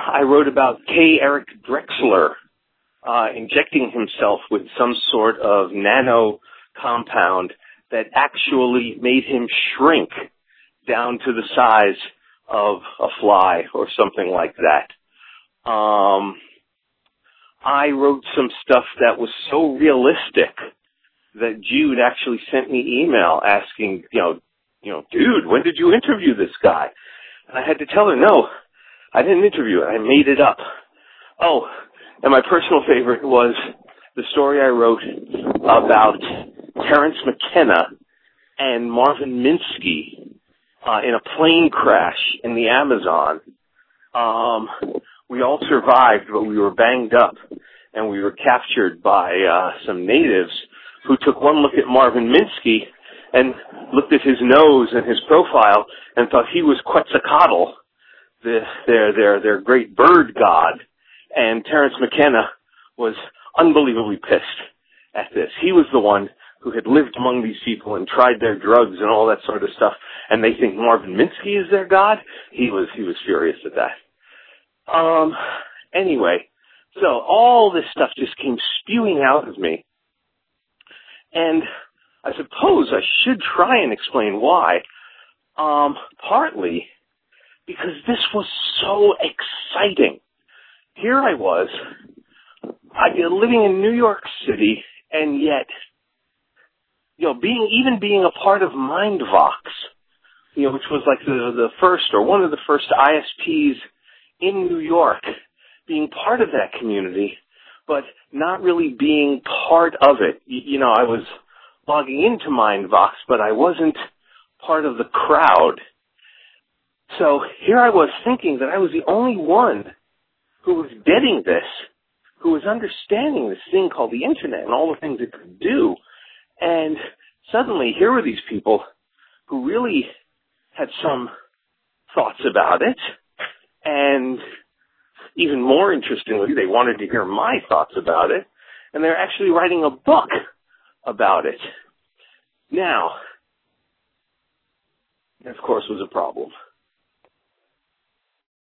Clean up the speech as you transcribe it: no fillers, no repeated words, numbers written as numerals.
I wrote about K. Eric Drexler injecting himself with some sort of nano compound that actually made him shrink down to the size of a fly or something like that. I wrote some stuff that was so realistic that Jude actually sent me email asking, dude, when did you interview this guy? And I had to tell her, no, I didn't interview it. I made it up. Oh, and my personal favorite was the story I wrote about Terence McKenna and Marvin Minsky in a plane crash in the Amazon. We all survived, but we were banged up, and we were captured by some natives who took one look at Marvin Minsky and looked at his nose and his profile and thought he was Quetzalcoatl, their great bird god. And Terence McKenna was unbelievably pissed at this. He was the one who had lived among these people and tried their drugs and all that sort of stuff, and they think Marvin Minsky is their god. He was furious at that. Anyway, so all this stuff just came spewing out of me. And I suppose I should try and explain why. Partly because this was so exciting. Here I was, living in New York City, and yet, being a part of MindVox, which was like the first or one of the first ISPs in New York, being part of that community, but not really being part of it. I was logging into MindVox, but I wasn't part of the crowd. So here I was thinking that I was the only one who was getting this, who was understanding this thing called the Internet and all the things it could do. And suddenly here were these people who really had some thoughts about it. And even more interestingly, they wanted to hear my thoughts about it. And they're actually writing a book about it. Now, there, of course, was a problem.